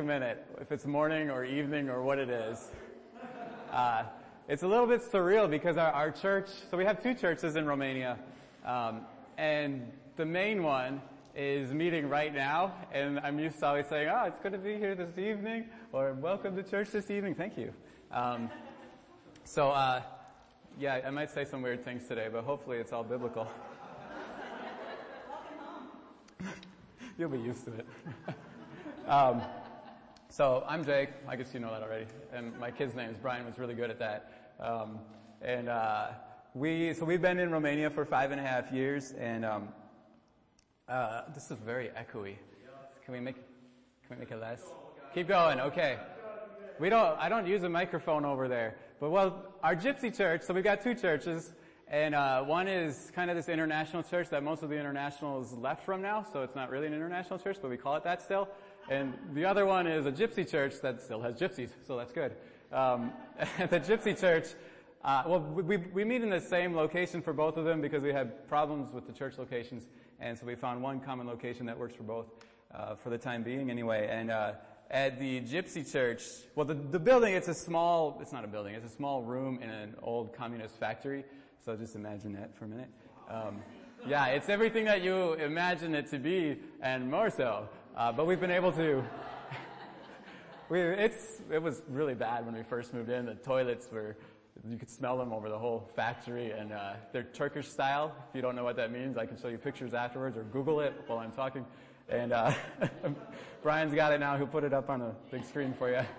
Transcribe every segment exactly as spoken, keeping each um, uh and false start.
a minute, if it's morning or evening or what it is. Uh, it's a little bit surreal because our, our church, so we have two churches in Romania, um, and the main one is meeting right now, and I'm used to always saying, oh, it's good to be here this evening, or welcome to church this evening, thank you. Um, so, uh, yeah, I might say some weird things today, but hopefully it's all biblical. You'll be used to it. um, so I'm Jake. I guess you know that already. And my kid's name is Brian. Was really good at that. Um, and uh, we so we've been in Romania for five and a half years. And um, uh, this is very echoey. Can we make can we make it less? Keep going. Okay. We don't. I don't use a microphone over there. But well, our Gypsy church. So we've got two churches. And uh one is kind of this international church that most of the internationals left from now, so it's not really an international church, but we call it that still. And the other one is a Gypsy church that still has gypsies, so that's good. Um the Gypsy church, uh well, we we meet in the same location for both of them because we had problems with the church locations, and so we found one common location that works for both, uh for the time being anyway. And uh at the Gypsy church, well, the, the building, it's a small, it's not a building, it's a small room in an old communist factory. So just imagine that for a minute. Um, yeah, it's everything that you imagine it to be and more so. Uh, but we've been able to, we, it's, it was really bad when we first moved in. The toilets were, you could smell them over the whole factory, and, uh, they're Turkish style. If you don't know what that means, I can show you pictures afterwards or Google it while I'm talking. And, uh, Brian's got it now. He'll put it up on a big screen for you.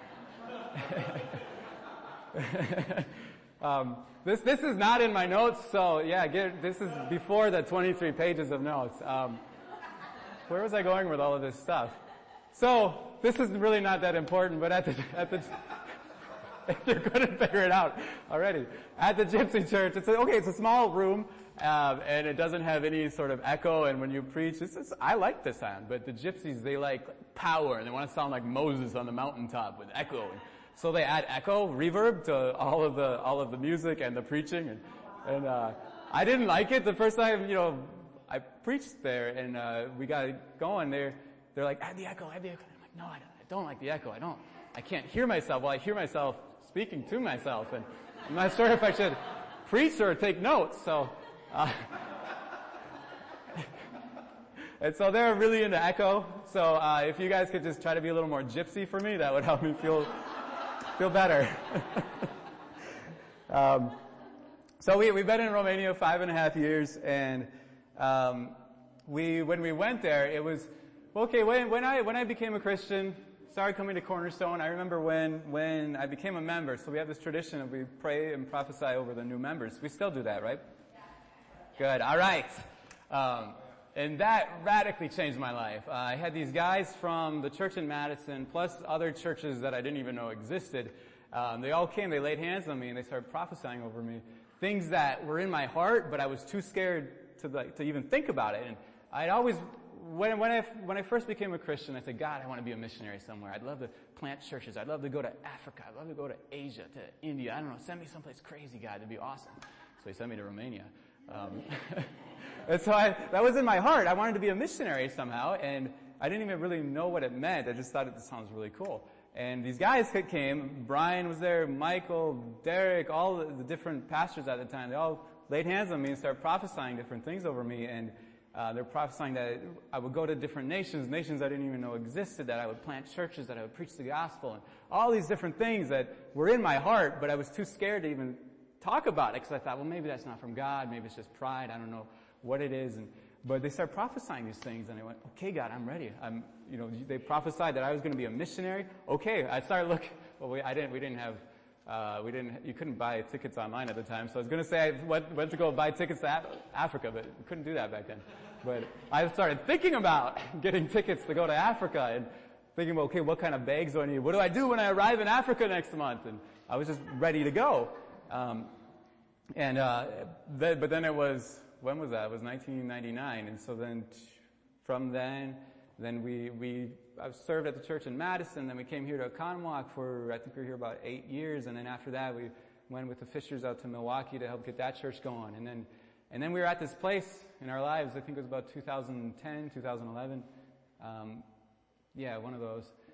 Um, this, this is not in my notes, so yeah, get, this is before the twenty-three pages of notes. Um, where was I going with all of this stuff? So, this is really not that important, but at the, at the, if you're gonna figure it out already, at the Gypsy church, it's a, okay, it's a small room, um, and it doesn't have any sort of echo, and when you preach, it's, it's, I like the sound, but the Gypsies, they like power, and they want to sound like Moses on the mountaintop with echo. So they add echo, reverb to all of the, all of the music and the preaching, and, and, uh, I didn't like it the first time, you know, I preached there, and, uh, we got going there, they're like, add the echo, add the echo. I'm like, no, I don't, I don't like the echo, I don't, I can't hear myself. Well, I hear myself speaking to myself, and I'm not sure if I should preach or take notes, so, uh, and so they're really into echo, so, uh, if you guys could just try to be a little more gypsy for me, that would help me feel Feel better. um, so we, we've been in Romania five and a half years, and um, we when we went there, it was okay. When when I when I became a Christian, started coming to Cornerstone. I remember when when I became a member. So we have this tradition of we pray and prophesy over the new members. We still do that, right? Good. All right. Um, And that radically changed my life. Uh, I had these guys from the church in Madison, plus other churches that I didn't even know existed. Um, they all came, they laid hands on me, and they started prophesying over me. Things that were in my heart, but I was too scared to like, to even think about it. And I'd always, when, when I, when I first became a Christian, I said, God, I want to be a missionary somewhere. I'd love to plant churches. I'd love to go to Africa. I'd love to go to Asia, to India. I don't know, send me someplace crazy, God. It'd be awesome. So he sent me to Romania. Um, and so I, that was in my heart. I wanted to be a missionary somehow, and I didn't even really know what it meant. I just thought it sounds really cool. And these guys came. Brian was there, Michael, Derek, all the different pastors at the time. They all laid hands on me and started prophesying different things over me. And uh, they're prophesying that I would go to different nations, nations I didn't even know existed, that I would plant churches, that I would preach the gospel, and all these different things that were in my heart, but I was too scared to even talk about it, because I thought, well, maybe that's not from God, maybe it's just pride, I don't know what it is. And but they started prophesying these things, and I went, okay, God, I'm ready. I'm, you know, they prophesied that I was going to be a missionary. Okay, I started looking. Well, we, I didn't. We didn't have. Uh, we didn't. You couldn't buy tickets online at the time, so I was going to say I went, went to go buy tickets to Af- Africa, but we couldn't do that back then. But I started thinking about getting tickets to go to Africa, and thinking, well, okay, what kind of bags do I need? What do I do when I arrive in Africa next month? And I was just ready to go. Um, and, uh, th- but then it was, when was that? It was nineteen ninety-nine. And so then, t- from then, then we, we, I served at the church in Madison, then we came here to Oconomowoc for, I think we were here about eight years, and then after that we went with the Fishers out to Milwaukee to help get that church going. And then, and then we were at this place in our lives, I think it was about two thousand ten, two thousand eleven, um, yeah, one of those,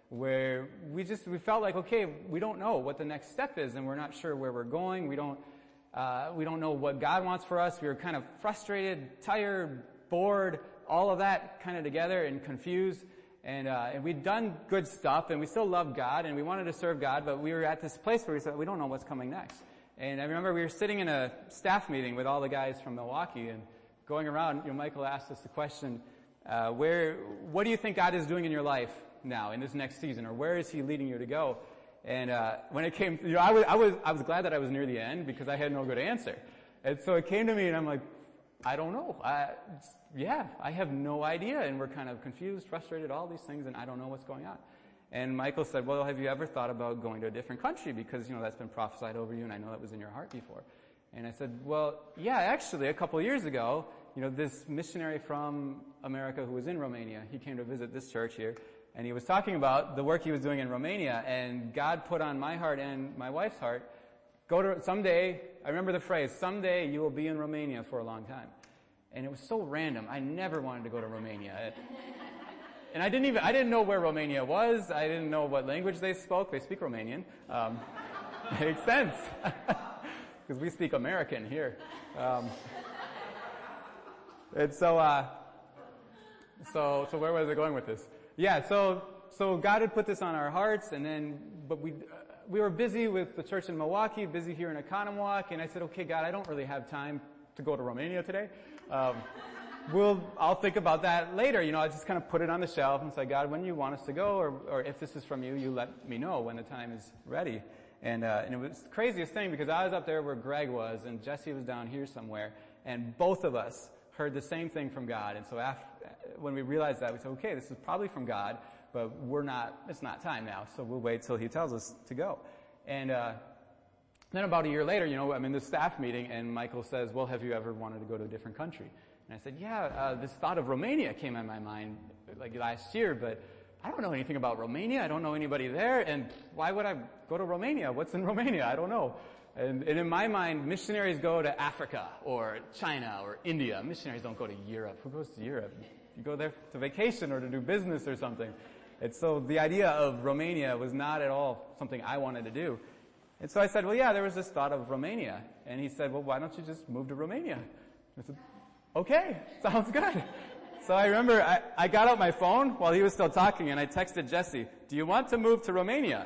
where we just, we felt like, okay, we don't know what the next step is, and we're not sure where we're going. We don't, uh, we don't know what God wants for us. We were kind of frustrated, tired, bored, all of that kind of together and confused. And, uh, and we'd done good stuff, and we still loved God, and we wanted to serve God, but we were at this place where we said, we don't know what's coming next. And I remember we were sitting in a staff meeting with all the guys from Milwaukee, and going around, you know, Michael asked us the question, uh, where, what do you think God is doing in your life now, in this next season, or where is He leading you to go? And, uh, when it came, you know, I was, I was, I was glad that I was near the end, because I had no good answer. And so it came to me, and I'm like, I don't know. I, yeah, I have no idea, and we're kind of confused, frustrated, all these things, and I don't know what's going on. And Michael said, well, have you ever thought about going to a different country? Because, you know, that's been prophesied over you, and I know that was in your heart before. And I said, well, yeah, actually, a couple of years ago, you know, this missionary from America who was in Romania, he came to visit this church here, and he was talking about the work he was doing in Romania, and God put on my heart and my wife's heart, go to, someday, I remember the phrase, someday you will be in Romania for a long time. And it was so random. I never wanted to go to Romania. It, and I didn't even, I didn't know where Romania was. I didn't know what language they spoke. They speak Romanian. Um, makes sense. Because we speak American here. Um, and so, uh, so, so where was I going with this? Yeah, so, so God had put this on our hearts, and then, but we, uh, we were busy with the church in Milwaukee, busy here in Oconomowoc, and I said, okay, God, I don't really have time to go to Romania today. Um, we'll, I'll think about that later. You know, I just kind of put it on the shelf and say, God, when you want us to go, or, or if this is from you, you let me know when the time is ready. And, uh, and it was the craziest thing, because I was up there where Greg was, and Jesse was down here somewhere, and both of us heard the same thing from God. And so after, when we realized that, we said, okay, this is probably from God, but we're not, it's not time now, so we'll wait till He tells us to go. And, uh, then about a year later, you know, I'm in this staff meeting, and Michael says, well, have you ever wanted to go to a different country? And I said, yeah, uh, this thought of Romania came in my mind, like last year, but I don't know anything about Romania. I don't know anybody there, and why would I go to Romania? What's in Romania? I don't know. And, and in my mind, missionaries go to Africa, or China, or India. Missionaries don't go to Europe. Who goes to Europe? You go there to vacation or to do business or something. And so the idea of Romania was not at all something I wanted to do. And so I said, well, yeah, there was this thought of Romania. And he said, well, why don't you just move to Romania? I said, okay, sounds good. So I remember I, I got out my phone while he was still talking, and I texted Jesse, do you want to move to Romania?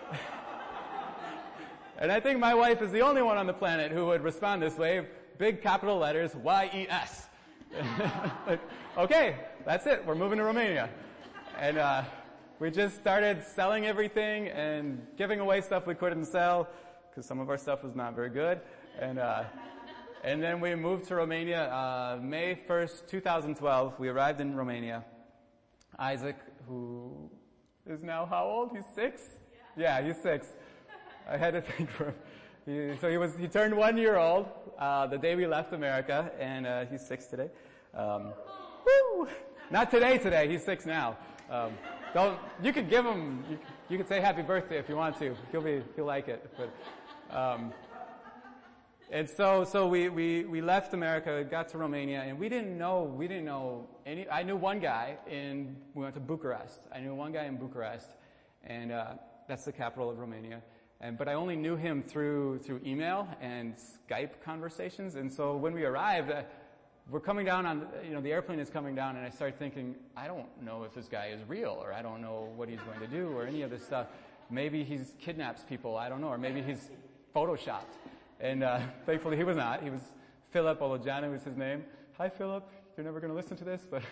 And I think my wife is the only one on the planet who would respond this way, big capital letters, Y E S. Like, okay, that's it, we're moving to Romania. And, uh, we just started selling everything and giving away stuff we couldn't sell, because some of our stuff was not very good. And, uh, and then we moved to Romania, uh, May first, twenty twelve. We arrived in Romania. Isaac, who is now how old? He's six? Yeah, yeah he's six. I had to think for him. He, so he was, he turned one year old, uh, the day we left America, and, uh, he's six today. Um, woo! Not today, today. He's six now. Um, Don't, you could give him, you, you could say happy birthday if you want to. He'll be, he'll like it. But, um, and so, so we, we, we left America, got to Romania, and we didn't know, we didn't know any, I knew one guy in, we went to Bucharest. I knew one guy in Bucharest, and, uh, that's the capital of Romania. And, but I only knew him through, through email and Skype conversations. And so when we arrived, uh, we're coming down on, you know, the airplane is coming down, and I started thinking, I don't know if this guy is real, or I don't know what he's going to do, or any of this stuff. Maybe he's kidnaps people, I don't know, or maybe he's photoshopped. And, uh, thankfully he was not. He was Philip Olojanu was his name. Hi Philip, you're never going to listen to this, but,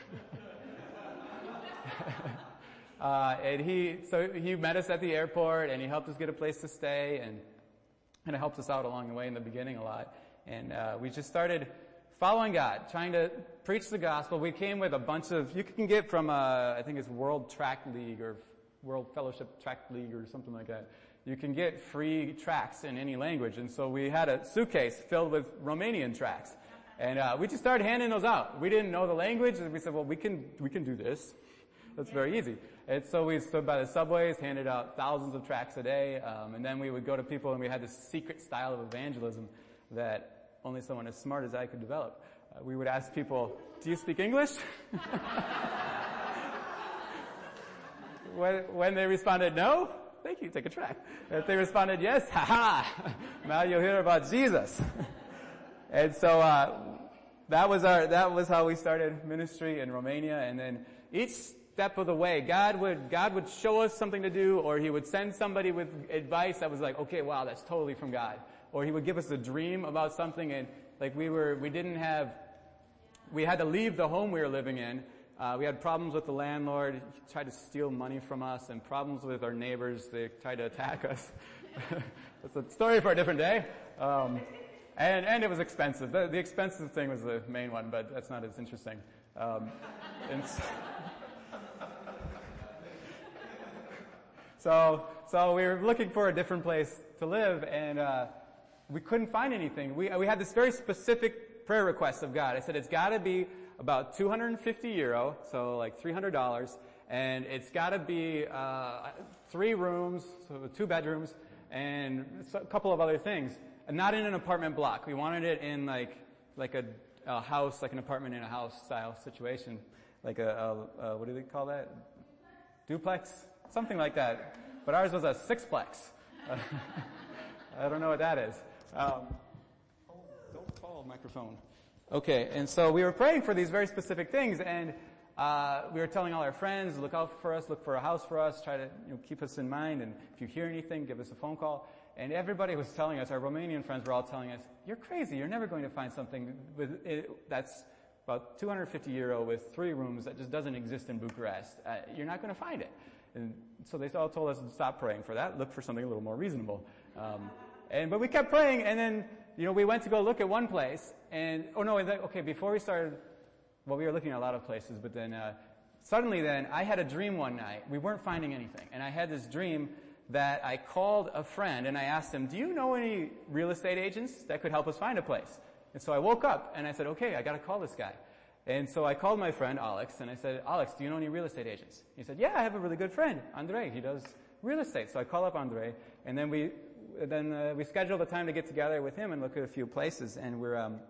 uh, and he, so he met us at the airport, and he helped us get a place to stay, and, and it helped us out along the way in the beginning a lot. And, uh, we just started following God, trying to preach the gospel. We came with a bunch of, you can get from, uh, I think it's World Track League or World Fellowship Track League or something like that. You can get free tracts in any language. And so we had a suitcase filled with Romanian tracts. And, uh, we just started handing those out. We didn't know the language, and we said, well, we can, we can do this. That's very easy. And so we stood by the subways, handed out thousands of tracts a day, um, and then we would go to people, and we had this secret style of evangelism that only someone as smart as I could develop. Uh, we would ask people, do you speak English? when, when they responded no, thank you, take a track. If they responded yes, ha-ha, now you'll hear about Jesus. And so, uh, that was our, that was how we started ministry in Romania. And then each step of the way, God would, God would show us something to do, or He would send somebody with advice that was like, okay, wow, that's totally from God. Or He would give us a dream about something, and like we were, we didn't have, we had to leave the home we were living in. Uh, we had problems with the landlord. He tried to steal money from us, and problems with our neighbors. They tried to attack us. That's a story for a different day. Um, and, and it was expensive. The, the expensive thing was the main one, but that's not as interesting. Um, and so, so, so we were looking for a different place to live, and, uh, we couldn't find anything. We, we had this very specific prayer request of God. I said, it's gotta be about two hundred fifty euro, so like three hundred dollars, and it's gotta be, uh, three rooms, so two bedrooms, and a couple of other things. And not in an apartment block. We wanted it in like, like a, a house, like an apartment in a house style situation. Like a, a, a what do they call that? Duplex? Something like that. But ours was a sixplex. I don't know what that is. Um, oh, don't fall, microphone. Okay, and so we were praying for these very specific things, and uh, we were telling all our friends, look out for us, look for a house for us, try to you know, keep us in mind, and if you hear anything, give us a phone call. And everybody was telling us, our Romanian friends were all telling us, you're crazy, you're never going to find something with it, that's about two hundred fifty euro with three rooms that just doesn't exist in Bucharest. Uh, you're not going to find it. And so they all told us to stop praying for that, look for something a little more reasonable. Um, and, but we kept praying, and then, you know, we went to go look at one place, and, oh no, and then, okay, before we started, well, we were looking at a lot of places, but then, uh, suddenly then, I had a dream one night. We weren't finding anything, and I had this dream that I called a friend, and I asked him, do you know any real estate agents that could help us find a place? And so I woke up, and I said, okay, I gotta call this guy. And so I called my friend, Alex, and I said, Alex, do you know any real estate agents? He said, yeah, I have a really good friend, Andrei. He does real estate. So I call up Andrei, and then we, then uh, we scheduled a time to get together with him and look at a few places, and we're, um,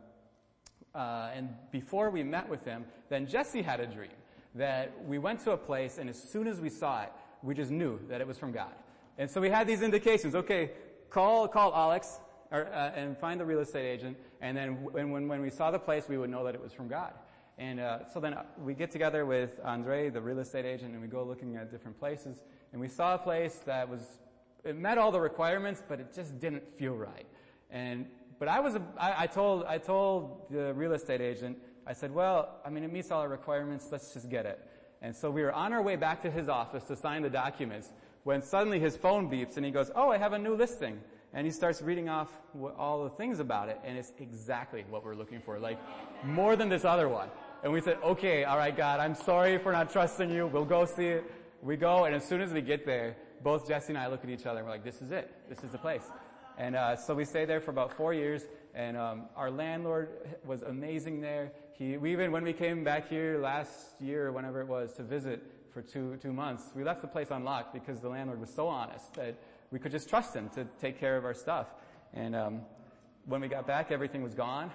uh, and before we met with him, then Jesse had a dream that we went to a place, and as soon as we saw it, we just knew that it was from God. And so we had these indications. Okay, call call Alex or, uh, and find the real estate agent. And then when, when when we saw the place, we would know that it was from God. And uh, so then we get together with Andrei, the real estate agent, and we go looking at different places. And we saw a place that was it met all the requirements, but it just didn't feel right. And but I was a, I, I told I told the real estate agent, I said, well, I mean, it meets all our requirements. Let's just get it. And so we were on our way back to his office to sign the documents, when suddenly his phone beeps and he goes, oh, I have a new listing. And he starts reading off what, all the things about it, and it's exactly what we're looking for, like more than this other one. And we said, okay, all right, God, I'm sorry for not trusting you. We'll go see it. We go, and as soon as we get there, both Jesse and I look at each other and we're like, this is it. This is the place. And uh so we stayed there for about four years, and um our landlord was amazing there. He, we even, when we came back here last year or whenever it was to visit, for two, two months. We left the place unlocked because the landlord was so honest that we could just trust him to take care of our stuff. And, um, when we got back, everything was gone.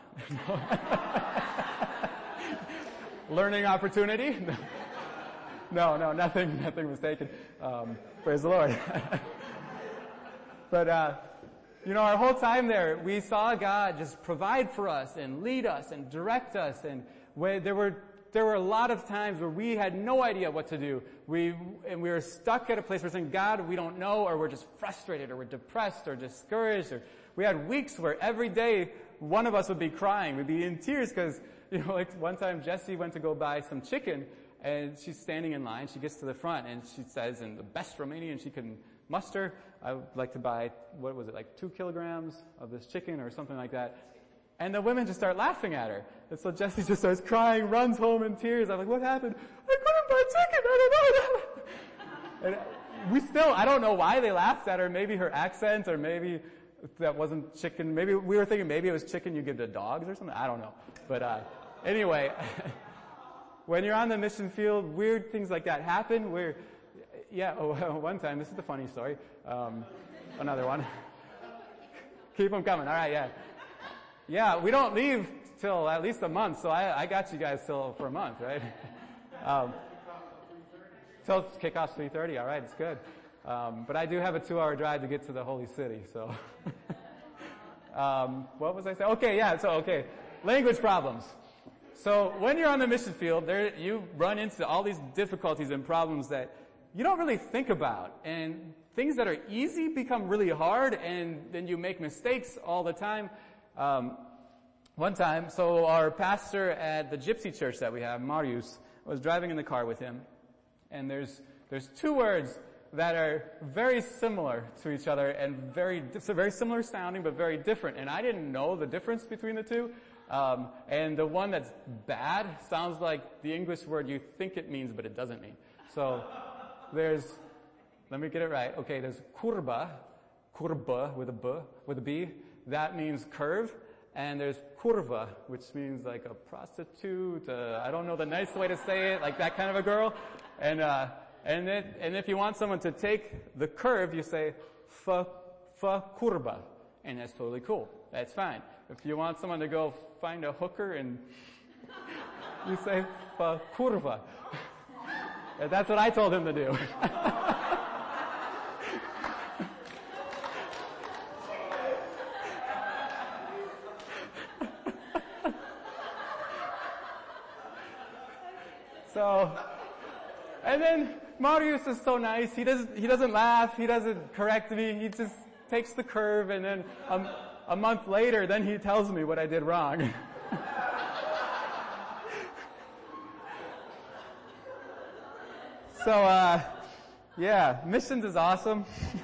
Learning opportunity. No, no, nothing, nothing was taken. Um, praise the Lord. But, uh, you know, our whole time there, we saw God just provide for us and lead us and direct us. And when there were There were a lot of times where we had no idea what to do. We, and we were stuck at a place where we're saying, God, we don't know, or we're just frustrated, or we're depressed, or discouraged, or we had weeks where every day one of us would be crying. We'd be in tears because, you know, like one time Jessie went to go buy some chicken, and she's standing in line. She gets to the front, and she says in the best Romanian she can muster, I would like to buy, what was it, like two kilograms of this chicken or something like that. And the women just start laughing at her. And so Jessie just starts crying, runs home in tears. I'm like, what happened? I couldn't buy chicken. I don't know what happened. And we still, I don't know why they laughed at her. Maybe her accent, or maybe that wasn't chicken. Maybe we were thinking maybe it was chicken you give to dogs or something. I don't know. But uh anyway, when you're on the mission field, weird things like that happen. Where, yeah, oh, one time, this is the funny story. Um, another one. Keep them coming. All right, yeah. Yeah, we don't leave till at least a month, so I, I got you guys till for a month, right? Um, Till kickoff's three thirty. All right, it's good. Um, but I do have a two-hour drive to get to the Holy City, so. um, what was I saying? Okay, yeah, so, okay. Language problems. So when you're on the mission field, there, you run into all these difficulties and problems that you don't really think about. And things that are easy become really hard, and then you make mistakes all the time. Um, one time, so our pastor at the Gypsy church that we have, Marius, was driving in the car with him, and there's there's two words that are very similar to each other and very so very similar sounding but very different. And I didn't know the difference between the two. Um, and the one that's bad sounds like the English word you think it means, but it doesn't mean. So there's, let me get it right. Okay, there's curva, curva with a b, with a b. That means curve. And there's curva, which means like a prostitute. Uh, I don't know the nice way to say it, like that kind of a girl. And uh, and it, and if you want someone to take the curve, you say fa fa curva, and that's totally cool. That's fine. If you want someone to go find a hooker, and you say fa curva. And that's what I told him to do. So, and then Marius is so nice. He doesn't, he doesn't laugh. He doesn't correct me. He just takes the curve, and then um, a month later, then he tells me what I did wrong. So, uh, yeah, missions is awesome.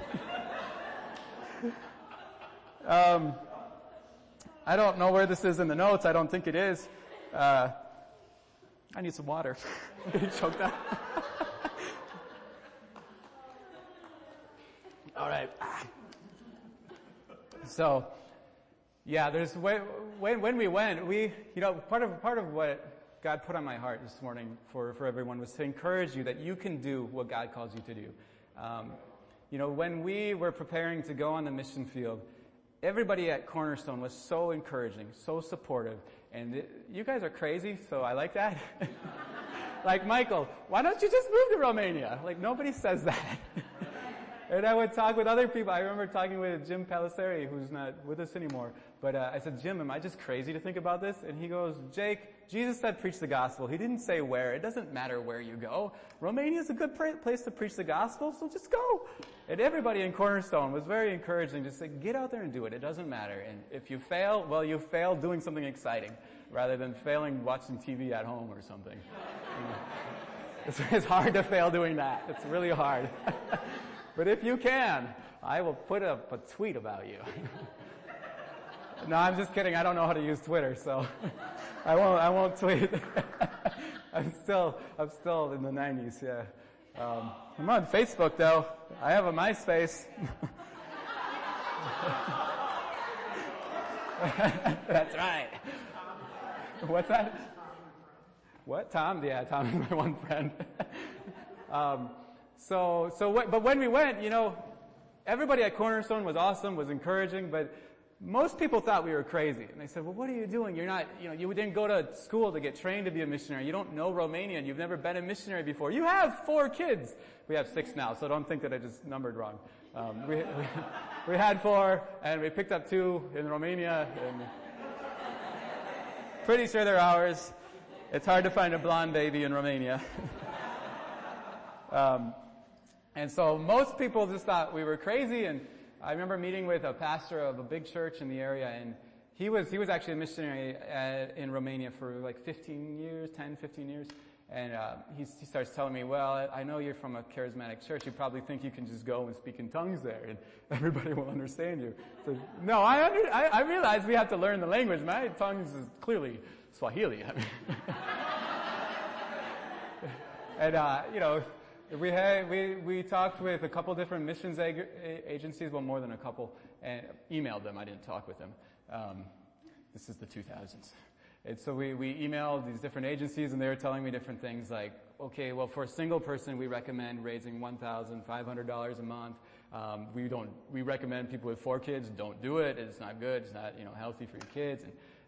um, I don't know where this is in the notes. I don't think it is. Uh, I need some water. I'm getting choked up. All right. So, yeah, there's when when we went, we you know part of part of what God put on my heart this morning for for everyone was to encourage you that you can do what God calls you to do. Um, you know, when we were preparing to go on the mission field, everybody at Cornerstone was so encouraging, so supportive. And it, you guys are crazy, so I like that. Like, Michael, why don't you just move to Romania? Like, nobody says that. And I would talk with other people. I remember talking with Jim Paliseri, who's not with us anymore. But uh, I said, Jim, am I just crazy to think about this? And he goes, Jake, Jesus said preach the gospel. He didn't say where. It doesn't matter where you go. Romania is a good pra- place to preach the gospel, so just go. And everybody in Cornerstone was very encouraging. Just say, get out there and do it. It doesn't matter. And if you fail, well, you failed doing something exciting rather than failing watching T V at home or something. You know, it's, it's hard to fail doing that. It's really hard. But if you can, I will put up a tweet about you. No, I'm just kidding. I don't know how to use Twitter, so I won't. I won't tweet. I'm still. I'm still in the nineties. Yeah. Um, I'm on Facebook though. I have a MySpace. That's right. What's that? What? Tom? Yeah, Tom is my one friend. um, so, so, what, but when we went, you know, everybody at Cornerstone was awesome, was encouraging, but most people thought we were crazy. And they said, well, what are you doing? You're not, you know, you didn't go to school to get trained to be a missionary. You don't know Romanian. You've never been a missionary before. You have four kids. We have six now, so don't think that I just numbered wrong. Um, we, we, we had four, and we picked up two in Romania, and pretty sure they're ours. It's hard to find a blonde baby in Romania. um, and so most people just thought we were crazy, and I remember meeting with a pastor of a big church in the area, and he was he was actually a missionary at, in Romania for like fifteen years, ten, fifteen years. And uh, he, he starts telling me, well, I know you're from a charismatic church. You probably think you can just go and speak in tongues there, and everybody will understand you. So, no, I, under, I, I realize we have to learn the language. My tongues is clearly Swahili. I mean. And, uh, you know, we had, we, we talked with a couple different missions ag- agencies, well, more than a couple, and emailed them. I didn't talk with them. Um, this is the two thousands. And so we, we emailed these different agencies, and they were telling me different things like, okay, well, for a single person, we recommend raising one thousand five hundred dollars a month. Um, we don't, we recommend people with four kids, don't do it. It's not good. It's not, you know, healthy for your kids. And,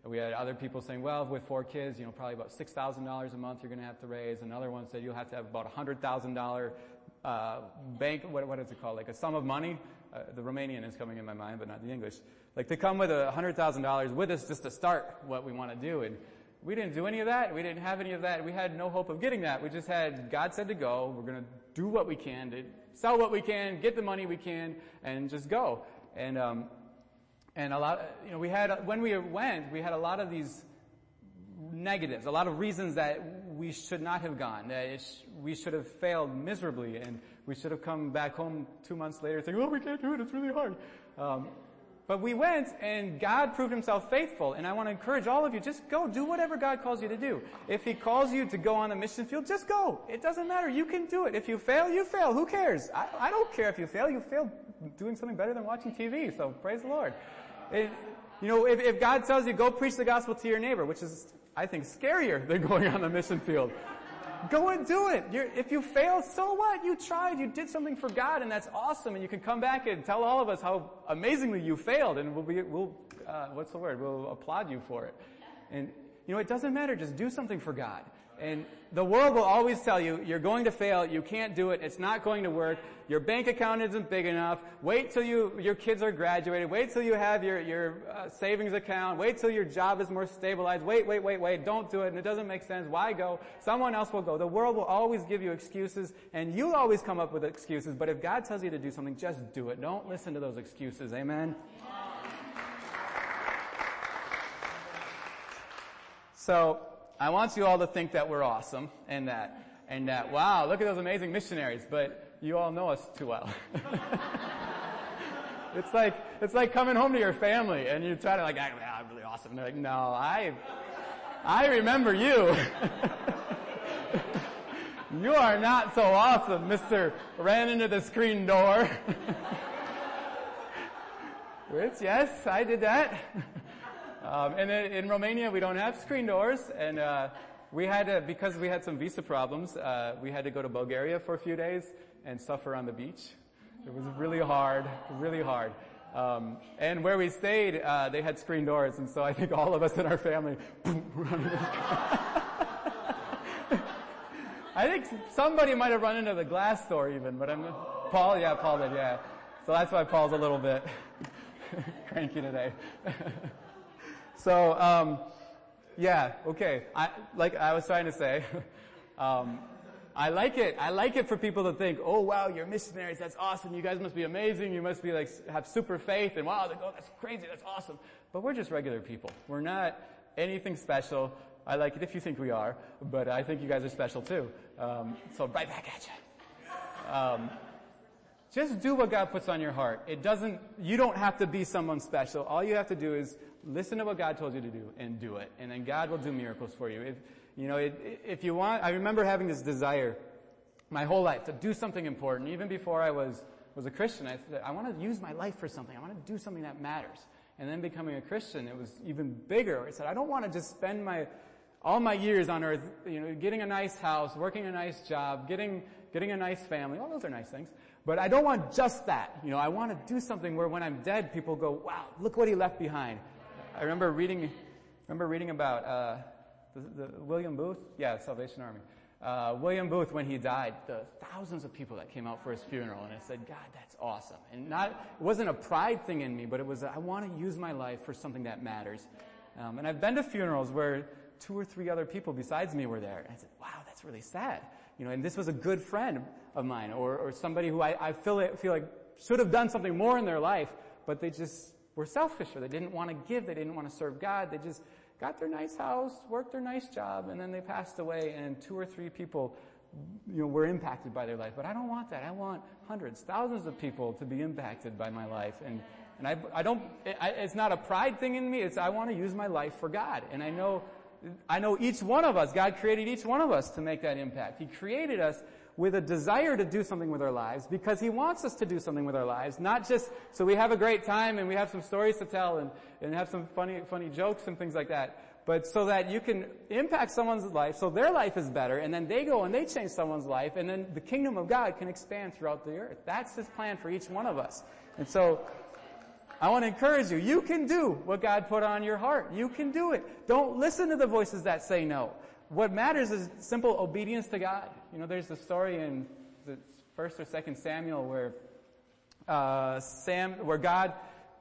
We had other people saying, well, with four kids, you know, probably about six thousand dollars a month you're going to have to raise. Another one said you'll have to have about a one hundred thousand dollars uh, bank, what, what is it called, like a sum of money. Uh, the Romanian is coming in my mind, but not the English. Like to come with a one hundred thousand dollars with us just to start what we want to do. And we didn't do any of that. We didn't have any of that. We had no hope of getting that. We just had, God said to go. We're going to do what we can, to sell what we can, get the money we can, and just go. And, um, and a lot, you know, we had, when we went, we had a lot of these negatives, a lot of reasons that we should not have gone, that it sh- we should have failed miserably, and we should have come back home two months later saying, oh, we can't do it, it's really hard. Um, But we went, and God proved himself faithful, and I want to encourage all of you, just go, do whatever God calls you to do. If he calls you to go on the mission field, just go. It doesn't matter, you can do it. If you fail, you fail, who cares? I, I don't care if you fail, you fail doing something better than watching T V, so praise the Lord. It, you know, if, if God tells you, go preach the gospel to your neighbor, which is, I think, scarier than going on the mission field, go and do it. You're, if you fail, so what? You tried. You did something for God, and that's awesome. And you can come back and tell all of us how amazingly you failed, and we'll be, we'll, uh, what's the word? We'll applaud you for it. And, you know, it doesn't matter. Just do something for God. And the world will always tell you, you're going to fail. You can't do it. It's not going to work. Your bank account isn't big enough. Wait till you, your kids are graduated. Wait till you have your, your uh, savings account. Wait till your job is more stabilized. Wait, wait, wait, wait. Don't do it. And it doesn't make sense. Why go? Someone else will go. The world will always give you excuses, and you'll always come up with excuses. But if God tells you to do something, just do it. Don't listen to those excuses. Amen? So, I want you all to think that we're awesome, and that, and that, wow, look at those amazing missionaries, but you all know us too well. It's like, it's like coming home to your family, and you try to like, act, ah, I'm really awesome. And they're like, no, I, I remember you. You are not so awesome, Mister Ran into the screen door. Which, yes, I did that. Um, and in, in Romania, we don't have screen doors, and uh, we had to, because we had some visa problems, uh, we had to go to Bulgaria for a few days and suffer on the beach. It was really hard, really hard. Um, and where we stayed, uh, they had screen doors, and so I think all of us in our family, I think somebody might have run into the glass door even, but I'm, Paul, yeah, Paul did, yeah. So that's why Paul's a little bit cranky today. So, um, yeah, okay. I, like I was trying to say, um, I like it. I like it for people to think, oh wow, you're missionaries. That's awesome. You guys must be amazing. You must be like, have super faith. And wow, they go, that's crazy. That's awesome. But we're just regular people. We're not anything special. I like it if you think we are, but I think you guys are special too. Um, so right back at you. Um, just do what God puts on your heart. It doesn't, you don't have to be someone special. All you have to do is listen to what God told you to do and do it. And then God will do miracles for you. If, you know, it, if you want, I remember having this desire my whole life to do something important. Even before I was, was a Christian, I said, I want to use my life for something. I want to do something that matters. And then becoming a Christian, it was even bigger. I said, I don't want to just spend my, all my years on earth, you know, getting a nice house, working a nice job, getting, getting a nice family. All those are nice things. But I don't want just that. You know, I want to do something where when I'm dead, people go, wow, look what he left behind. I remember reading, remember reading about, uh, the, the William Booth? Yeah, Salvation Army. Uh, William Booth, when he died, the thousands of people that came out for his funeral, and I said, God, that's awesome. And not, it wasn't a pride thing in me, but it was, a, I want to use my life for something that matters. Um, and I've been to funerals where two or three other people besides me were there. And I said, wow, that's really sad. You know, and this was a good friend of mine, or, or somebody who I, I feel, feel like should have done something more in their life, but they just were selfish, or they didn't want to give, they didn't want to serve God, they just got their nice house, worked their nice job, and then they passed away, and two or three people, you know, were impacted by their life. But I don't want that. I want hundreds, thousands of people to be impacted by my life. And, and I, I don't, it, I, it's not a pride thing in me, it's I want to use my life for God. And I know, I know each one of us, God created each one of us to make that impact. He created us with a desire to do something with our lives because He wants us to do something with our lives, not just so we have a great time and we have some stories to tell and, and have some funny, funny jokes and things like that, but so that you can impact someone's life so their life is better, and then they go and they change someone's life, and then the kingdom of God can expand throughout the earth. That's His plan for each one of us. And so, I want to encourage you. You can do what God put on your heart. You can do it. Don't listen to the voices that say no. What matters is simple obedience to God. You know, there's the story in the first or second Samuel where uh Sam, where God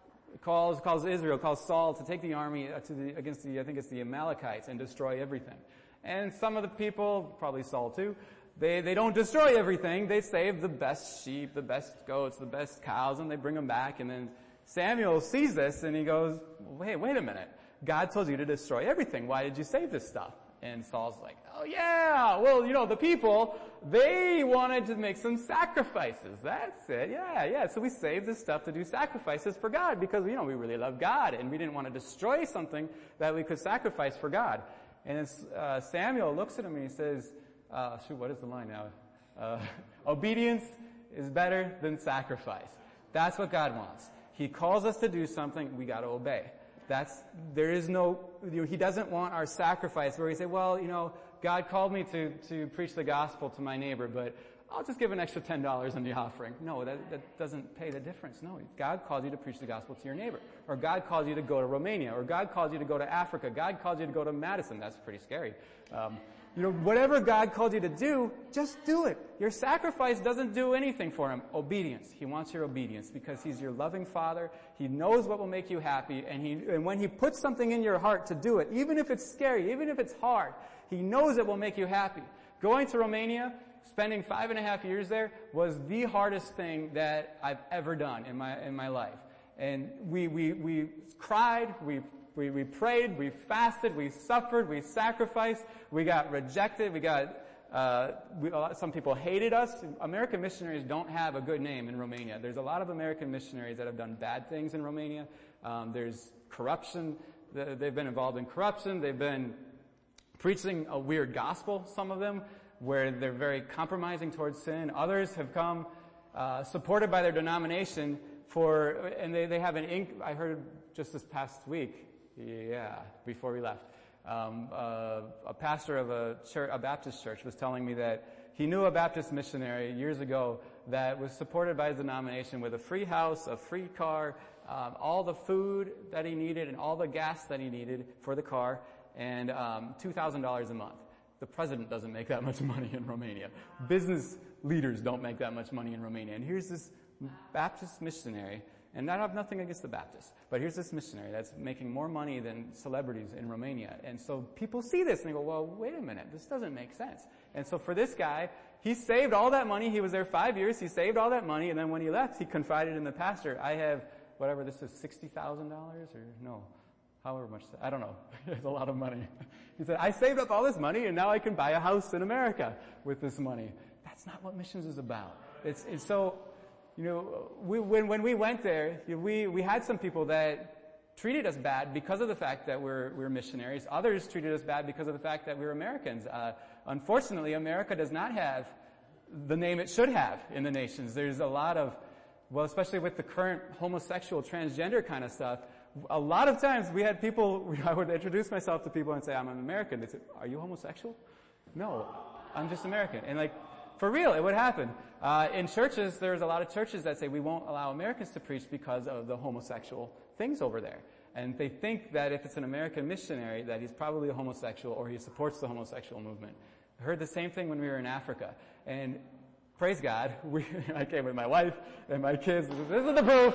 calls calls Israel, calls Saul to take the army to the against the I think it's the Amalekites and destroy everything. And some of the people, probably Saul too, they they don't destroy everything. They save the best sheep, the best goats, the best cows, and they bring them back. And then Samuel sees this and he goes, "Wait, wait a minute. God told you to destroy everything. Why did you save this stuff?" And Saul's like, "Oh yeah, well, you know, the people, they wanted to make some sacrifices. That's it. Yeah, yeah. So we saved this stuff to do sacrifices for God because, you know, we really love God and we didn't want to destroy something that we could sacrifice for God." And uh, Samuel looks at him and he says, uh, shoot, what is the line now? Uh, obedience is better than sacrifice. That's what God wants. He calls us to do something, we gotta obey. That's, there is no, you know, he doesn't want our sacrifice where we say, well, you know, God called me to, to preach the gospel to my neighbor, but I'll just give an extra ten dollars in the offering. No, that, that doesn't pay the difference. No, God calls you to preach the gospel to your neighbor. Or God calls you to go to Romania. Or God calls you to go to Africa. God calls you to go to Madison. That's pretty scary. Um, you know, whatever God called you to do, just do it. Your sacrifice doesn't do anything for him. Obedience. He wants your obedience because he's your loving father. He knows what will make you happy. And he, and when he puts something in your heart to do it, even if it's scary, even if it's hard, he knows it will make you happy. Going to Romania, spending five and a half years there was the hardest thing that I've ever done in my, in my life. And we, we, we cried, we We, we prayed, we fasted, we suffered, we sacrificed, we got rejected, we got, uh, we, some people hated us. American missionaries don't have a good name in Romania. There's a lot of American missionaries that have done bad things in Romania. Um, there's corruption. They've been involved in corruption. They've been preaching a weird gospel, some of them, where they're very compromising towards sin. Others have come, uh, supported by their denomination for, and they, they have an ink, I heard just this past week, Yeah, before we left. Um, uh, a pastor of a church, a Baptist church was telling me that he knew a Baptist missionary years ago that was supported by his denomination with a free house, a free car, um, all the food that he needed and all the gas that he needed for the car, and um, two thousand dollars a month. The president doesn't make that much money in Romania. Business leaders don't make that much money in Romania. And here's this Baptist missionary. And I have nothing against the Baptists, but here's this missionary that's making more money than celebrities in Romania. And so people see this and they go, well, wait a minute, this doesn't make sense. And so for this guy, he saved all that money. He was there five years. He saved all that money. And then when he left, he confided in the pastor, I have, whatever this is, sixty thousand dollars or no, however much, I don't know. It's a lot of money. He said, I saved up all this money and now I can buy a house in America with this money. That's not what missions is about. It's, it's so, You know, we, when, when we went there, we, we had some people that treated us bad because of the fact that we're, we're missionaries. Others treated us bad because of the fact that we're Americans. Uh, unfortunately, America does not have the name it should have in the nations. There's a lot of, well, especially with the current homosexual, transgender kind of stuff, a lot of times we had people, I would introduce myself to people and say, I'm an American. They say, are you homosexual? No, I'm just American. And like, for real, it would happen. Uh, in churches, there's a lot of churches that say we won't allow Americans to preach because of the homosexual things over there. And they think that if it's an American missionary, that he's probably a homosexual or he supports the homosexual movement. I heard the same thing when we were in Africa. And praise God, we, I came with my wife and my kids. This is the proof.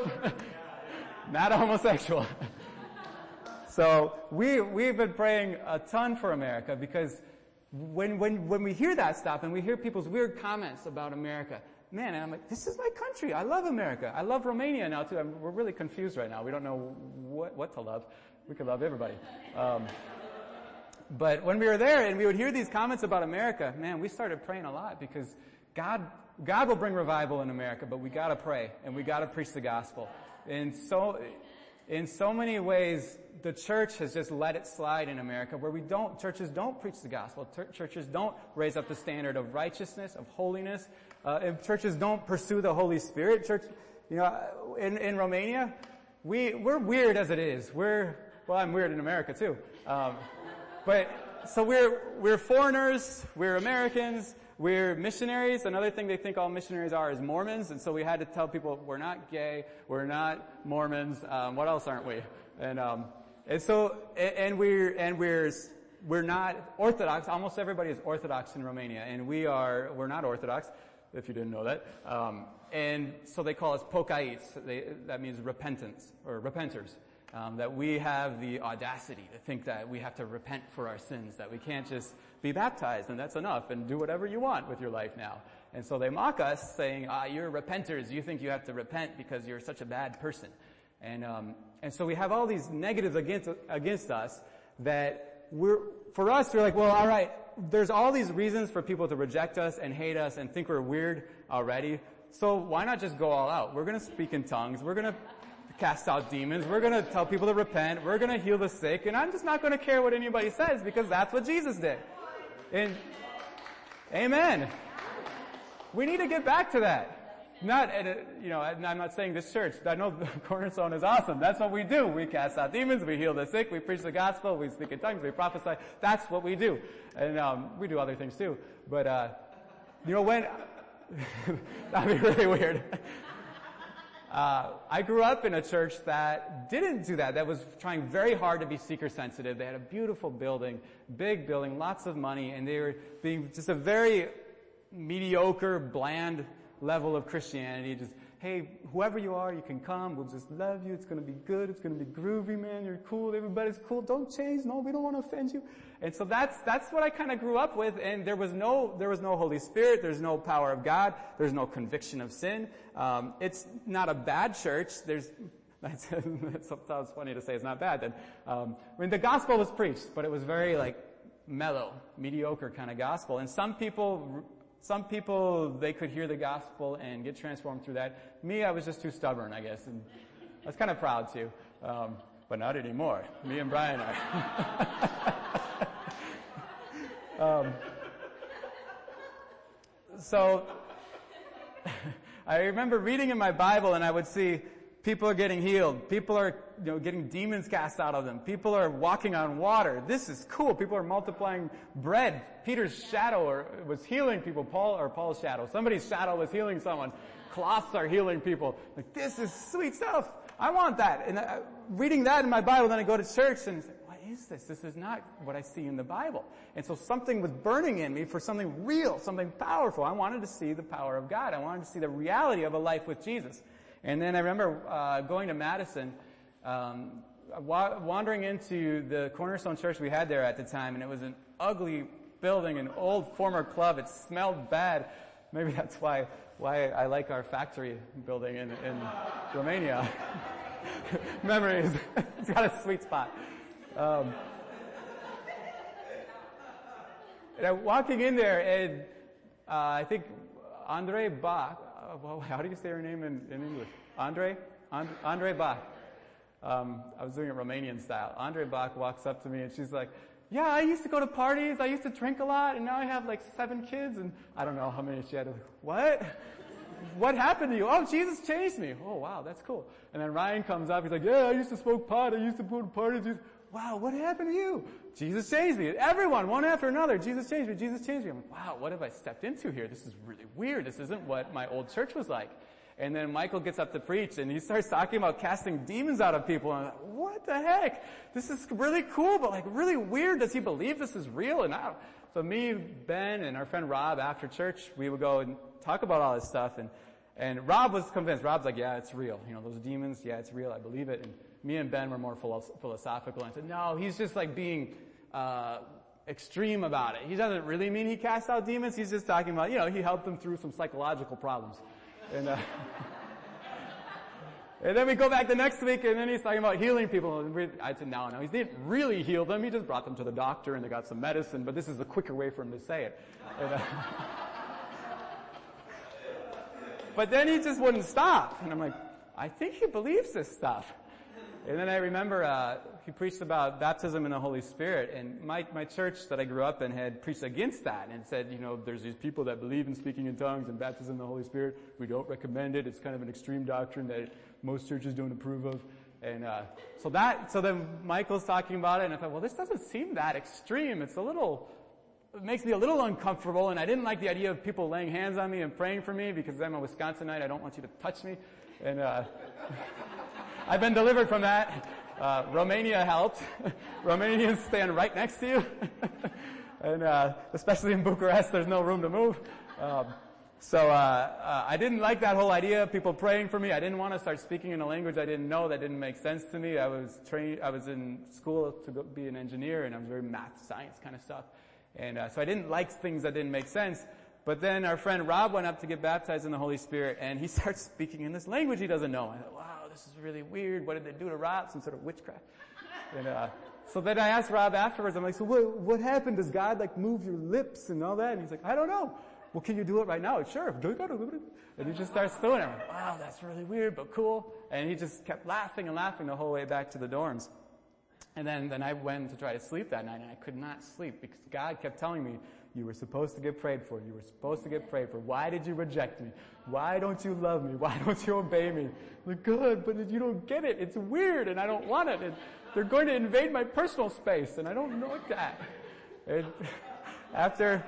Not a homosexual. So we, we've been praying a ton for America because When, when, when we hear that stuff and we hear people's weird comments about America, man, and I'm like, this is my country. I love America. I love Romania now too. I'm, we're really confused right now. We don't know what, what to love. We could love everybody. Um, but when we were there and we would hear these comments about America, man, we started praying a lot because God, God will bring revival in America, but we gotta pray and we gotta preach the gospel. And so, in so many ways, the church has just let it slide in America where we don't, churches don't preach the gospel. T- churches don't raise up the standard of righteousness, of holiness. Uh, and churches don't pursue the Holy Spirit. Church, you know, in, in Romania, we, we're weird as it is. We're, well, I'm weird in America too. Um, but, so we're, we're foreigners, we're Americans, We're missionaries. Another thing they think all missionaries are is Mormons. And so we had to tell people we're not gay. We're not Mormons. Um, what else aren't we? And, um, and so, and we're, and we're, we're not Orthodox. Almost everybody is Orthodox in Romania. And we are, we're not Orthodox, if you didn't know that. Um, and so they call us pokaites. They, that means repentance, or repenters. Um, that we have the audacity to think that we have to repent for our sins, that we can't just be baptized and that's enough and do whatever you want with your life now. And so they mock us saying, ah, you're repenters. You think you have to repent because you're such a bad person. And, um, and so we have all these negatives against, against us that we're, for us, we're like, well, all right, there's all these reasons for people to reject us and hate us and think we're weird already. So why not just go all out? We're going to speak in tongues. We're going to cast out demons. We're going to tell people to repent. We're going to heal the sick. And I'm just not going to care what anybody says because that's what Jesus did. And amen. We need to get back to that. Not, you know, I'm not saying this church. I know Cornerstone is awesome. That's what we do. We cast out demons. We heal the sick. We preach the gospel. We speak in tongues. We prophesy. That's what we do. And um, we do other things too. But, uh, you know, when... that'd be really weird. Uh, I grew up in a church that didn't do that, that was trying very hard to be seeker sensitive. They had a beautiful building, big building, lots of money, and they were being just a very mediocre, bland level of Christianity. Just, hey, whoever you are, you can come. We'll just love you. It's going to be good. It's going to be groovy, man. You're cool. Everybody's cool. Don't change. No, we don't want to offend you. And so that's, that's what I kind of grew up with. And there was no, there was no Holy Spirit. There's no power of God. There's no conviction of sin. Um, it's not a bad church. There's, that's, that sounds funny to say it's not bad then. Um, I mean, the gospel was preached, but it was very like mellow, mediocre kind of gospel. And some people, Some people, they could hear the gospel and get transformed through that. Me, I was just too stubborn, I guess, and I was kind of proud too. Um, but not anymore. Me and Brian are. um, so, I remember reading in my Bible and I would see people are getting healed. People are, you know, getting demons cast out of them. People are walking on water. This is cool. People are multiplying bread. Peter's shadow or, was healing people. Paul, or Paul's shadow. Somebody's shadow was healing someone. Cloths are healing people. Like, this is sweet stuff. I want that. And uh, reading that in my Bible, then I go to church and it's like, what is this? This is not what I see in the Bible. And so something was burning in me for something real, something powerful. I wanted to see the power of God. I wanted to see the reality of a life with Jesus. And then I remember uh, going to Madison, um, wa- wandering into the Cornerstone Church we had there at the time, and it was an ugly building, an old former club. It smelled bad. Maybe that's why why I like our factory building in, in Romania. Memories. It's got a sweet spot. Um, and I'm walking in there, and uh, I think Andre Bach. Well, how do you say her name in, in English? Andre? And, Andre Bach. Um, I was doing it Romanian style. Andre Bach walks up to me and she's like, yeah, I used to go to parties, I used to drink a lot, and now I have like seven kids, and I don't know how many she had. What? What happened to you? Oh, Jesus changed me. Oh, wow, that's cool. And then Ryan comes up, he's like, yeah, I used to smoke pot, I used to go to parties. Wow, what happened to you? Jesus changed me. Everyone, one after another, Jesus changed me, Jesus changed me. I'm like, wow, what have I stepped into here? This is really weird. This isn't what my old church was like. And then Michael gets up to preach, and he starts talking about casting demons out of people. And I'm like, what the heck? This is really cool, but like really weird. Does he believe this is real? And I, so me, Ben, and our friend Rob, after church, we would go and talk about all this stuff. And, and Rob was convinced. Rob's like, yeah, it's real. You know, those demons, yeah, it's real. I believe it. And me and Ben were more philosophical. And I said, no, he's just like being uh extreme about it. He doesn't really mean he cast out demons. He's just talking about, you know, he helped them through some psychological problems. And, uh, and then we go back the next week, and then he's talking about healing people. And we, I said, no, no, he didn't really heal them. He just brought them to the doctor, and they got some medicine, but this is a quicker way for him to say it. And, uh, but then he just wouldn't stop. And I'm like, I think he believes this stuff. And then I remember uh he preached about baptism in the Holy Spirit, and my my church that I grew up in had preached against that and said, you know, there's these people that believe in speaking in tongues and baptism in the Holy Spirit. We don't recommend it. It's kind of an extreme doctrine that most churches don't approve of. And uh so that so then Michael's talking about it, and I thought, well, this doesn't seem that extreme. It's a little it makes me a little uncomfortable, and I didn't like the idea of people laying hands on me and praying for me because I'm a Wisconsinite. I don't want you to touch me. And uh, I've been delivered from that. Uh, Romania helped. Romanians stand right next to you. and uh, especially in Bucharest, there's no room to move. Um, so uh, uh, I didn't like that whole idea of people praying for me. I didn't want to start speaking in a language I didn't know. That didn't make sense to me. I was trained. I was in school to go, be an engineer, and I was very math, science kind of stuff. And uh, so I didn't like things that didn't make sense. But then our friend Rob went up to get baptized in the Holy Spirit, and he starts speaking in this language he doesn't know. I thought, wow, this is really weird. What did they do to Rob? Some sort of witchcraft. And uh, so then I asked Rob afterwards, I'm like, so what, what happened? Does God like move your lips and all that? And he's like, I don't know. Well, can you do it right now? Sure. And he just starts doing it. I'm like, wow, that's really weird, but cool. And he just kept laughing and laughing the whole way back to the dorms. And then, then I went to try to sleep that night, and I could not sleep because God kept telling me, you were supposed to get prayed for. You were supposed to get prayed for. Why did you reject me? Why don't you love me? Why don't you obey me? I'm like, good, but you don't get it. It's weird, and I don't want it. And they're going to invade my personal space, and I don't know that. And after,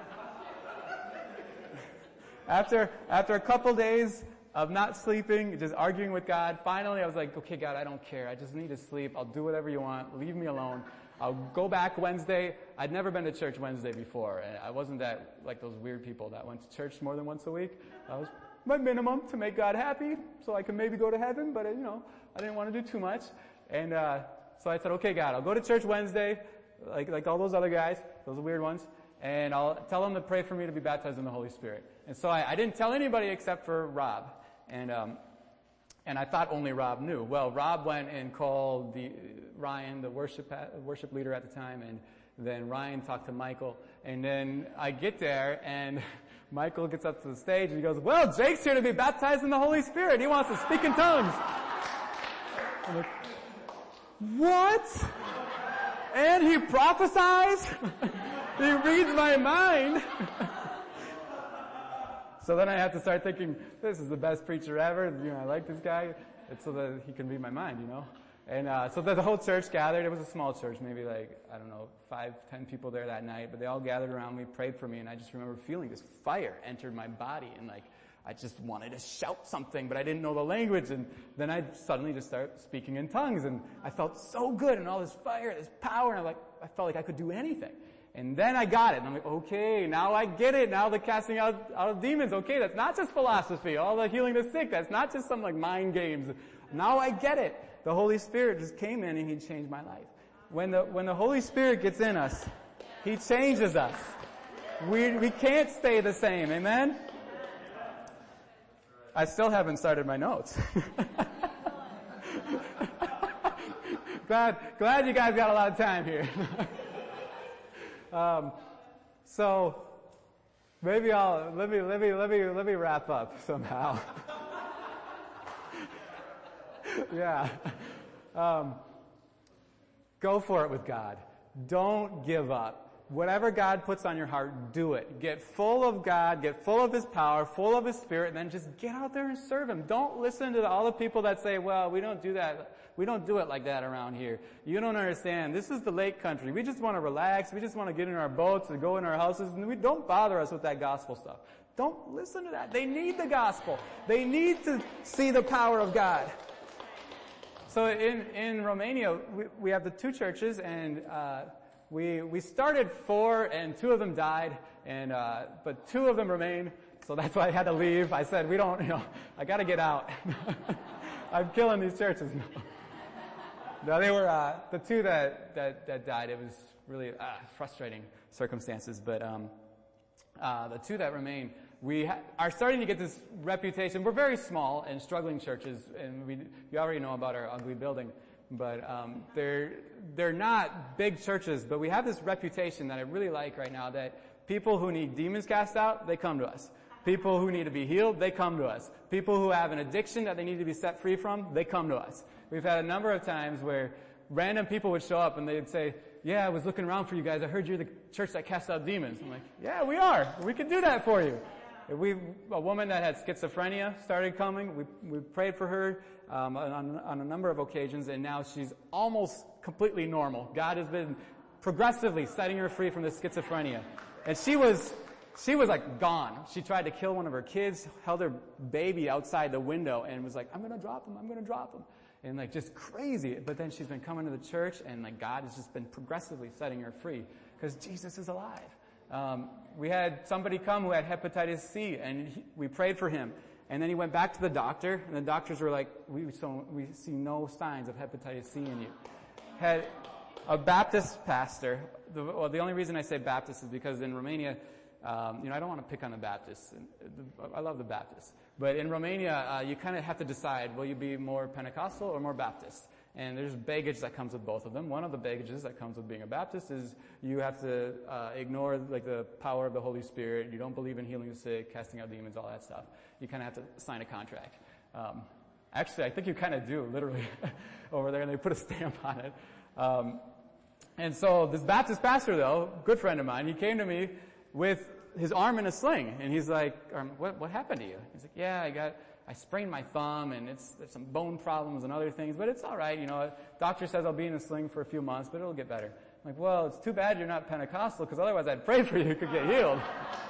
after, after a couple days of not sleeping, just arguing with God, finally I was like, okay, God, I don't care. I just need to sleep. I'll do whatever you want. Leave me alone. I'll go back Wednesday. I'd never been to church Wednesday before, and I wasn't that like those weird people that went to church more than once a week. That was my minimum to make God happy, so I can maybe go to heaven. But you know, I didn't want to do too much, and uh so I said, "Okay, God, I'll go to church Wednesday, like like all those other guys, those weird ones, and I'll tell them to pray for me to be baptized in the Holy Spirit." And so I, I didn't tell anybody except for Rob, and um and I thought only Rob knew. Well, Rob went and called the Ryan, the worship worship leader at the time, and then Ryan talked to Michael. And then I get there, and Michael gets up to the stage, and he goes, well, Jake's here to be baptized in the Holy Spirit. He wants to speak in tongues. I'm like, what? And he prophesies? He reads my mind? So then I have to start thinking, this is the best preacher ever. You know, I like this guy. It's so that he can read my mind, you know. And uh so the, the whole church gathered. It was a small church, maybe like, I don't know, five, ten people there that night. But they all gathered around me, prayed for me, and I just remember feeling this fire entered my body. And like, I just wanted to shout something, but I didn't know the language. And then I suddenly just started speaking in tongues. And I felt so good, and all this fire, this power, and I like, I felt like I could do anything. And then I got it, and I'm like, okay, now I get it. Now the casting out, out of demons, okay, that's not just philosophy. All the healing the sick, that's not just some like mind games. Now I get it. The Holy Spirit just came in and He changed my life. When the, when the Holy Spirit gets in us, He changes us. We, we can't stay the same, amen? I still haven't started my notes. glad, glad you guys got a lot of time here. Um, so maybe I'll let me let me let me let me wrap up somehow. yeah, um, go for it with God. Don't give up. Whatever God puts on your heart, do it. Get full of God, get full of His power, full of His Spirit, and then just get out there and serve Him. Don't listen to all the people that say, well, we don't do that. We don't do it like that around here. You don't understand. This is the lake country. We just want to relax. We just want to get in our boats and go in our houses, and we don't bother us with that gospel stuff. Don't listen to that. They need the gospel. They need to see the power of God. So in, in Romania, we, we have the two churches, and, uh, We we started four, and two of them died, and uh but two of them remain. So that's why I had to leave. I said, we don't, you know, I got to get out. I'm killing these churches. No, they were uh the two that that that died. It was really uh, frustrating circumstances, but um uh the two that remain, we ha- are starting to get this reputation. We're very small and struggling churches, and we you already know about our ugly building. But um they're they're not big churches, but we have this reputation that I really like right now, that people who need demons cast out, they come to us. People who need to be healed, they come to us. People who have an addiction that they need to be set free from, they come to us. We've had a number of times where random people would show up and they'd say, yeah, I was looking around for you guys. I heard you're the church that casts out demons. I'm like, yeah, we are. We can do that for you. We, a woman that had schizophrenia started coming. We, we prayed for her um, on, on a number of occasions, and now she's almost completely normal. God has been progressively setting her free from the schizophrenia. And she was, she was like gone. She tried to kill one of her kids, held her baby outside the window and was like, I'm going to drop him, I'm going to drop him. And like just crazy. But then she's been coming to the church and like God has just been progressively setting her free because Jesus is alive. Um, we had somebody come who had hepatitis C and he, we prayed for him. And then he went back to the doctor and the doctors were like, we, so, we see no signs of hepatitis C in you. Had a Baptist pastor, the, well, the only reason I say Baptist is because in Romania, um, you know, I don't want to pick on the Baptists. I love the Baptists. But in Romania, uh, you kind of have to decide, will you be more Pentecostal or more Baptist? And there's baggage that comes with both of them. One of the baggages that comes with being a Baptist is you have to uh, ignore like the power of the Holy Spirit. You don't believe in healing the sick, casting out demons, all that stuff. You kind of have to sign a contract. Um, actually, I think you kind of do, literally, over there, and they put a stamp on it. Um, and so this Baptist pastor, though, good friend of mine, he came to me with his arm in a sling, and he's like, um, what, what happened to you? He's like, yeah, I got, I sprained my thumb, and it's, there's some bone problems and other things, but it's alright, you know, doctor says I'll be in a sling for a few months, but it'll get better. I'm like, well, it's too bad you're not Pentecostal, because otherwise I'd pray for you, you could get healed.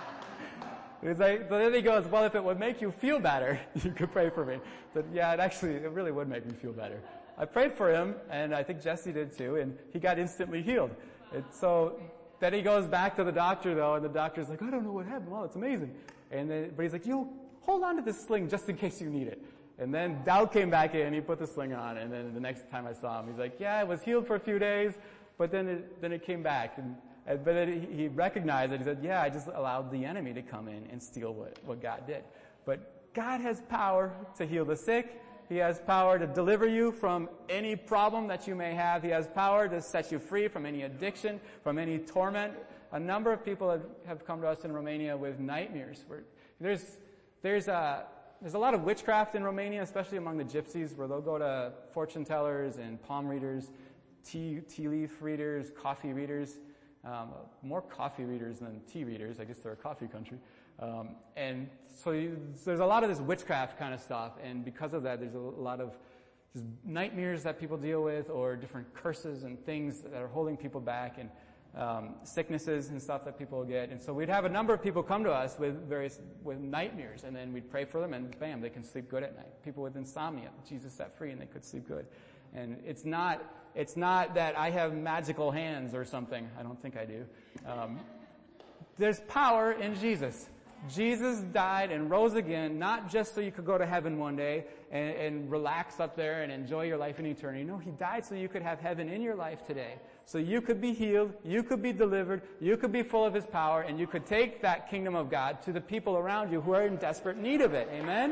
He's like, but then he goes, well, if it would make you feel better, you could pray for me. But yeah, it actually, it really would make me feel better. I prayed for him, and I think Jesse did too, and he got instantly healed. And so, then he goes back to the doctor though, and the doctor's like, I don't know what happened. Well, it's amazing. And then, but he's like, you hold on to this sling just in case you need it. And then Dowd came back in, he put the sling on, and then the next time I saw him, he's like, yeah, I was healed for a few days, but then it, then it came back. And, and but then he recognized it. He said, yeah, I just allowed the enemy to come in and steal what, what God did. But God has power to heal the sick. He has power to deliver you from any problem that you may have. He has power to set you free from any addiction, from any torment. A number of people have, have come to us in Romania with nightmares. Where there's, there's a, there's a lot of witchcraft in Romania, especially among the gypsies, where they'll go to fortune tellers and palm readers, tea, tea leaf readers, coffee readers, um, more coffee readers than tea readers. I guess they're a coffee country. Um, and so you, there's a lot of this witchcraft kind of stuff, and because of that, there's a lot of just nightmares that people deal with, or different curses and things that are holding people back, and um, sicknesses and stuff that people get. And so we'd have a number of people come to us with various with nightmares, and then we'd pray for them, and bam, they can sleep good at night. People with insomnia, Jesus set free, and they could sleep good. And it's not it's not that I have magical hands or something. I don't think I do. Um, there's power in Jesus. Jesus died and rose again, not just so you could go to heaven one day and, and relax up there and enjoy your life in eternity. No, he died so you could have heaven in your life today. So you could be healed, you could be delivered, you could be full of his power, and you could take that kingdom of God to the people around you who are in desperate need of it. Amen?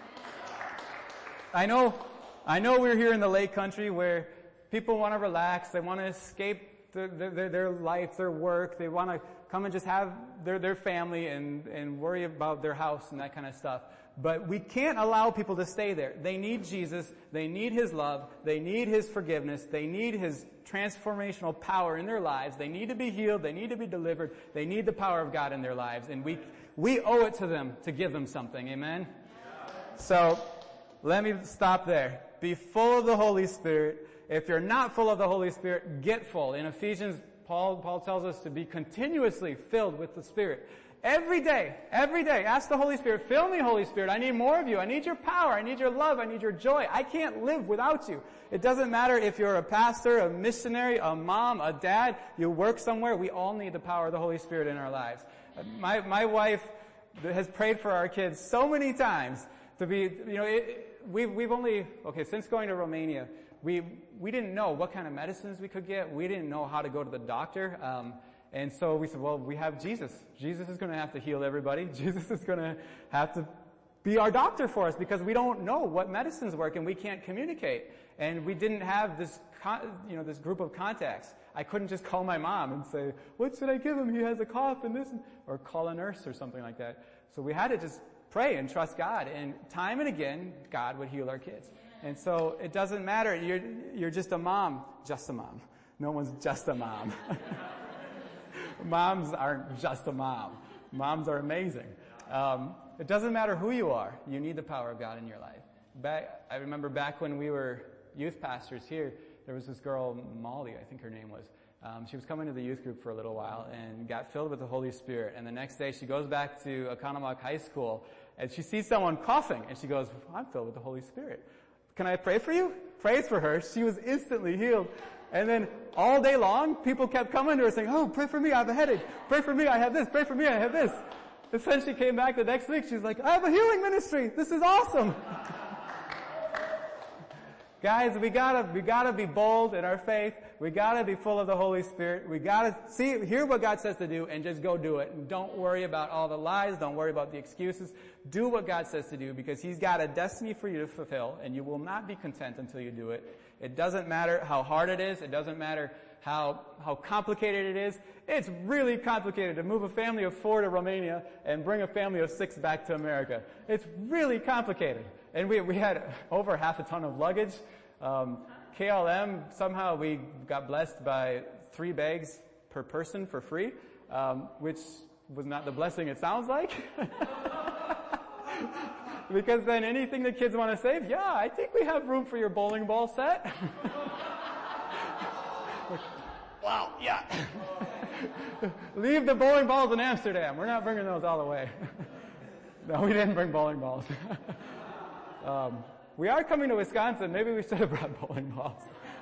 I know, I know we're here in the Lake Country where people want to relax, they want to escape their, their, their life, their work, they want to come and just have their, their family and, and worry about their house and that kind of stuff. But we can't allow people to stay there. They need Jesus. They need his love. They need his forgiveness. They need his transformational power in their lives. They need to be healed. They need to be delivered. They need the power of God in their lives. And we, we owe it to them to give them something. Amen? So, let me stop there. Be full of the Holy Spirit. If you're not full of the Holy Spirit, get full. In Ephesians, Paul, Paul tells us to be continuously filled with the Spirit. Every day, every day, ask the Holy Spirit, fill me, Holy Spirit. I need more of you. I need your power. I need your love. I need your joy. I can't live without you. It doesn't matter if you're a pastor, a missionary, a mom, a dad, you work somewhere. We all need the power of the Holy Spirit in our lives. My, my wife has prayed for our kids so many times to be, you know, it, we've, we've only, okay, since going to Romania, we, we didn't know what kind of medicines we could get. We didn't know how to go to the doctor. Um, And so we said, well, we have Jesus. Jesus is going to have to heal everybody. Jesus is going to have to be our doctor for us because we don't know what medicines work and we can't communicate. And we didn't have this, you know, this group of contacts. I couldn't just call my mom and say, what should I give him? He has a cough and this, or call a nurse or something like that. So we had to just pray and trust God. And time and again, God would heal our kids. And so it doesn't matter. You're, you're just a mom. Just a mom. No one's just a mom. Moms aren't just a mom. Moms are amazing. Um, it doesn't matter who you are. You need the power of God in your life. Back, I remember back when we were youth pastors here, there was this girl, Molly, I think her name was. Um, she was coming to the youth group for a little while and got filled with the Holy Spirit. And the next day she goes back to Oconomowoc High School and she sees someone coughing and she goes, I'm filled with the Holy Spirit. Can I pray for you? Prays for her. She was instantly healed. And then all day long, people kept coming to her saying, oh, pray for me, I have a headache. Pray for me, I have this. Pray for me, I have this. And then she came back the next week. She's like, I have a healing ministry. This is awesome. Guys, we gotta, we gotta be bold in our faith. We gotta be full of the Holy Spirit. We gotta see, hear what God says to do and just go do it. And don't worry about all the lies. Don't worry about the excuses. Do what God says to do because He's got a destiny for you to fulfill and you will not be content until you do it. It doesn't matter how hard it is. It doesn't matter how, how complicated it is. It's really complicated to move a family of four to Romania and bring a family of six back to America. It's really complicated. And we, we had over half a ton of luggage. Um, K L M, somehow we got blessed by three bags per person for free, um, which was not the blessing it sounds like. Because then anything the kids want to save, yeah, I think we have room for your bowling ball set. Wow, yeah. Leave the bowling balls in Amsterdam. We're not bringing those all the way. No, we didn't bring bowling balls. um, we are coming to Wisconsin. Maybe we should have brought bowling balls.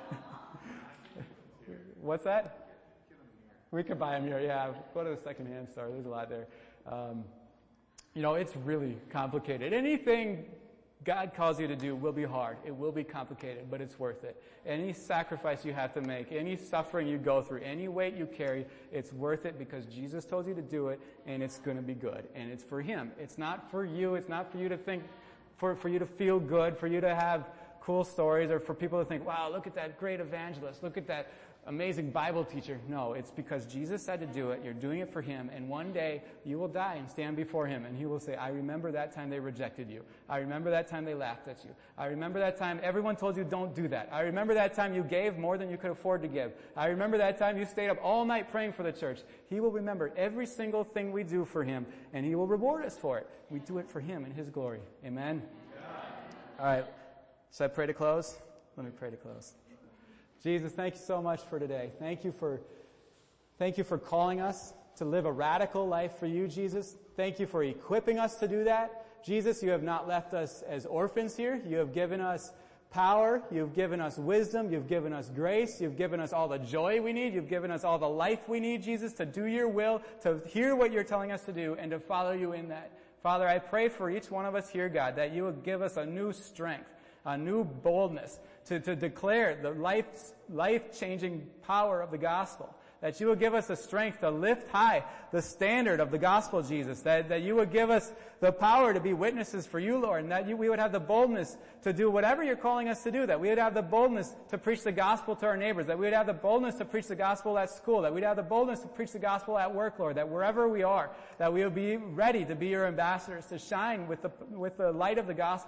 What's that? We could buy them here, yeah. Go to the secondhand store. There's a lot there. Um, you know, it's really complicated. Anything God calls you to do will be hard. It will be complicated, but it's worth it. Any sacrifice you have to make, any suffering you go through, any weight you carry, it's worth it because Jesus told you to do it, and it's going to be good. And it's for Him. It's not for you. It's not for you to think, for, for you to feel good, for you to have cool stories, or for people to think, wow, look at that great evangelist. Look at that amazing Bible teacher. No, it's because Jesus said to do it. You're doing it for Him. And one day you will die and stand before Him. And He will say, I remember that time they rejected you. I remember that time they laughed at you. I remember that time everyone told you don't do that. I remember that time you gave more than you could afford to give. I remember that time you stayed up all night praying for the church. He will remember every single thing we do for Him. And He will reward us for it. We do it for Him in His glory. Amen? All right. Should I pray to close? Let me pray to close. Jesus, thank you so much for today. Thank you for, thank you for calling us to live a radical life for you, Jesus. Thank you for equipping us to do that. Jesus, you have not left us as orphans here. You have given us power. You've given us wisdom. You've given us grace. You've given us all the joy we need. You've given us all the life we need, Jesus, to do your will, to hear what you're telling us to do, and to follow you in that. Father, I pray for each one of us here, God, that you would give us a new strength, a new boldness to, to declare the life, life-changing power of the gospel. That you would give us the strength to lift high the standard of the gospel, Jesus. That, that you would give us the power to be witnesses for you, Lord. And that you, we would have the boldness to do whatever you're calling us to do. That we would have the boldness to preach the gospel to our neighbors. That we would have the boldness to preach the gospel at school. That we'd have the boldness to preach the gospel at work, Lord. That wherever we are, that we would be ready to be your ambassadors, to shine with the, with the light of the gospel.